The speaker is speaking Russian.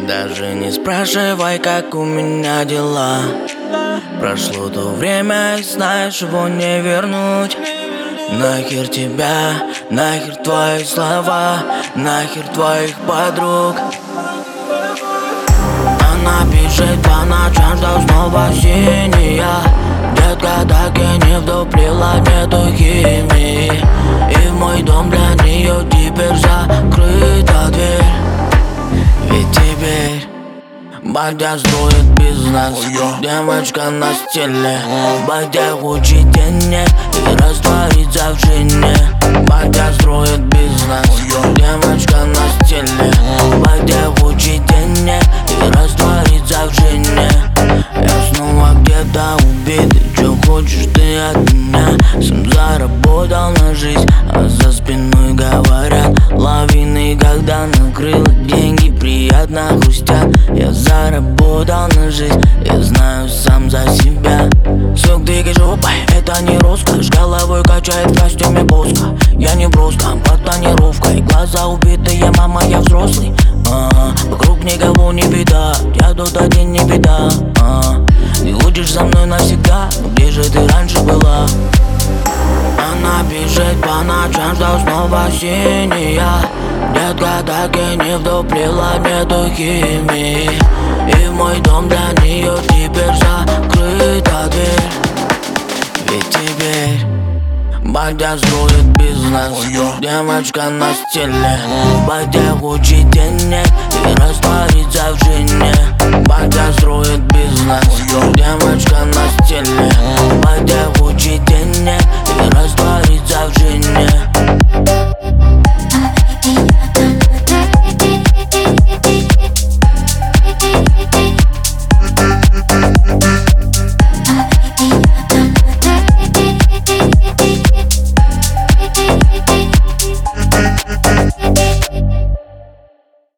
Даже не спрашивай, как у меня дела. Прошло то время, и знаешь, его не вернуть. Нахер тебя, нахер твои слова, нахер твоих подруг. Она бежит по ночам, что снова синяя. Детка так и не вдуплила, нету химии. И в мой дом для нее теперь закрыта дверь. Ведь теперь Батя строит бизнес, девочка на стиле. Батя хочет денег и раствориться в шине. Батя строит бизнес, девочка на стиле. Батя хочет денег и раствориться в шине. Я снова где-то убитый, чё хочешь ты от меня? Сам заработал на жизнь, а за спиной говорят лавины. Когда накрыло, деньги приятно хрустят. Я заработал на жизнь, я знаю сам за себя. Сук двигай жопой, это не роскошь. Головой качает в костюме Боска. Я не броска, под тонировкой. Глаза убитые, мама, я взрослый. Вокруг никого не беда, я тут один, не беда. Ты хочешь со мной навсегда, но где же ты раньше была? Она бежит по ночам, что снова синяя. Детка так и не вдуплила, нету химии. И в мой дом для нее теперь закрыта дверь. Ведь теперь Батя строит бизнес, девочка на стиле. Батя хочет денег и раствориться в шине. Батя строит бизнес, девочка на стиле.